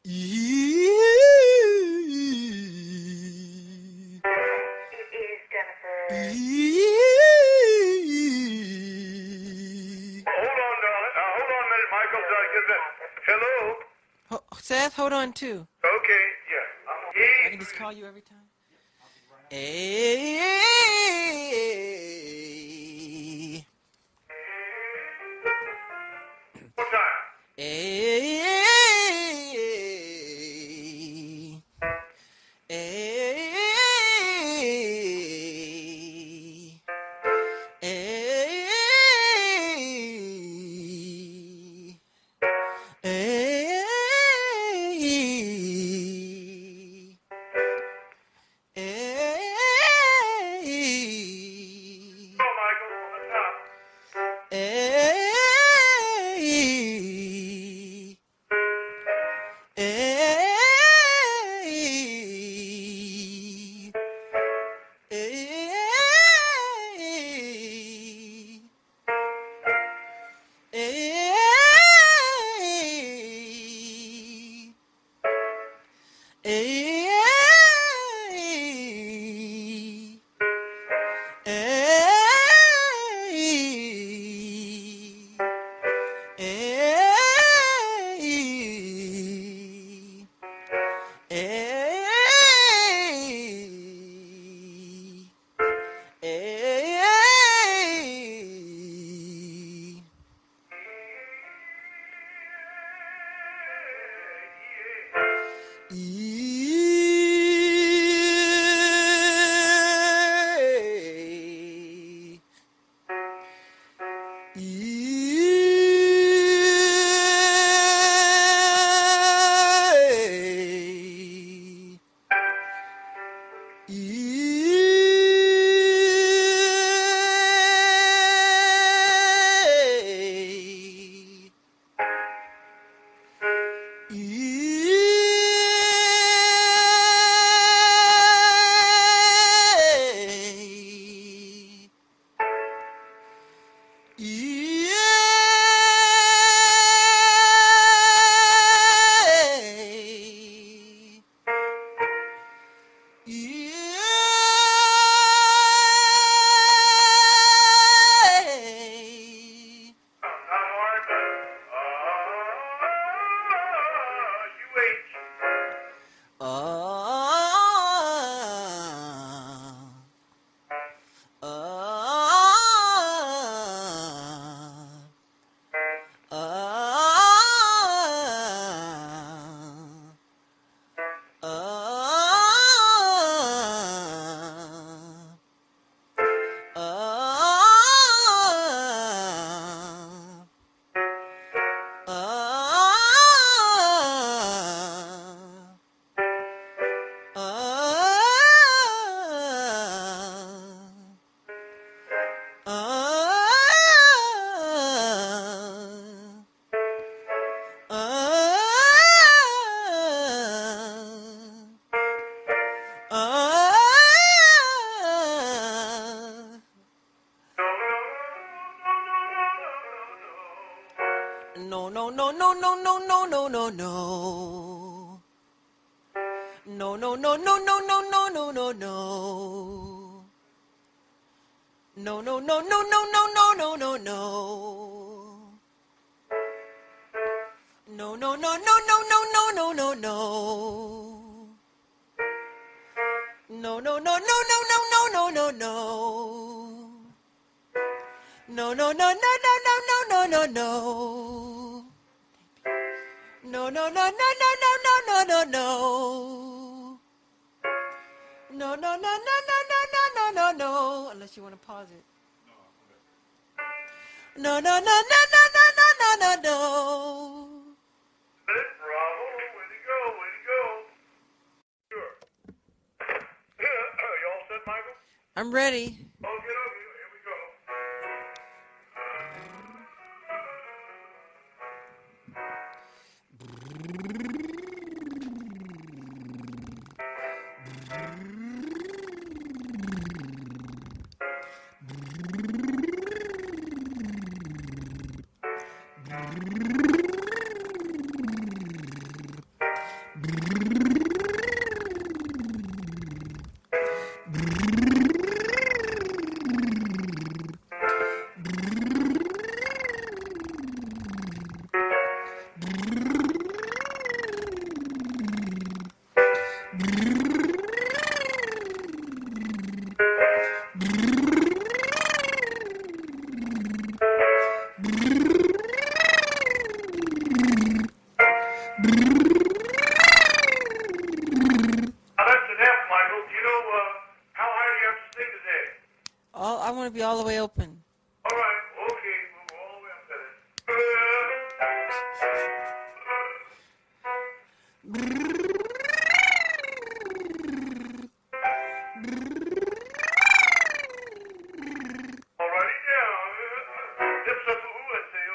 E- It is Jennifer. Hold on, darling. Hold on a minute, Michael. Get that. Hello. Seth, hold on too. Okay. Yeah. I can just call you every time. What time? Oh, Michael. What's up? No, no, no, no, no, no, no, no, no, no. No, no, no, no, no, no, no, no, no, no. No, no, no, no, no, no, no, no, no, no. No, no, no, no, no, no, no, no, no, no. No, no, no, no, no, no, no, no, no. No, no, no, no, no, no, no, no, no. No, no, no, no, no, no, no, no, no, no. No, no, no, no, no, no, no, no, no. Unless you want to pause it. No, no, no, no, no, no, no, no, no. Bravo. Way to go. Way to go. Sure. You all set, Michael? I'm ready. Okay. Here we go. Now that's an F, Michael. Do you know how high do you have to sing today? I want to be all the way open. All right, okay, we'll go all the way up there. Alrighty now. Dips up the ooh, I say,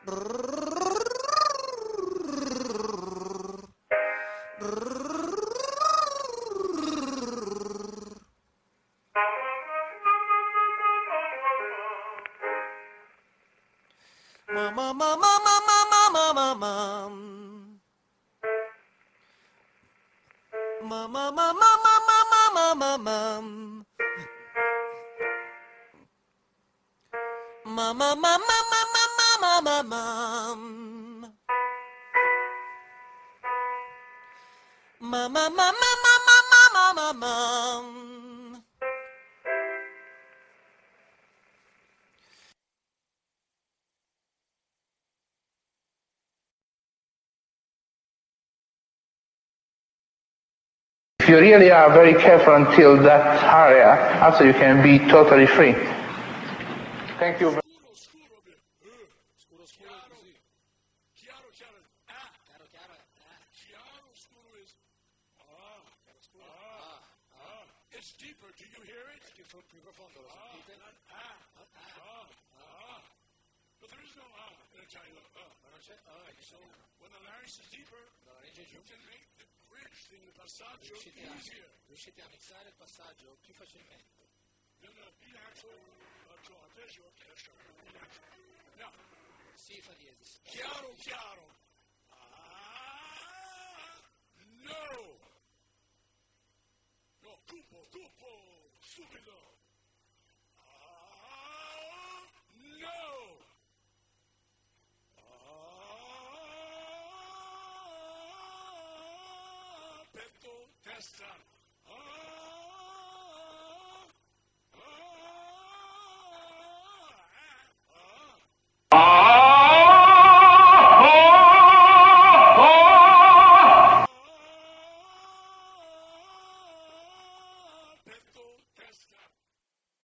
Mama, mama, mama, mama, mama. Mama, mama, mama, mama, mama. Mama, mama, mama, mama, mama. Mama, mama, mama, mama, mama. If you really are very careful until that area, after you can be totally free. Thank you. It's deeper. Do you hear it? But there is no in Italian. So when the larynx is deeper, you can make the bridge thing, the passaggio, easier. Riuscite a mixare il passaggio più facilmente. Now, Si fa diesis. chiaro, chiaro. No. No, cupo, subito. No. Petto, testa.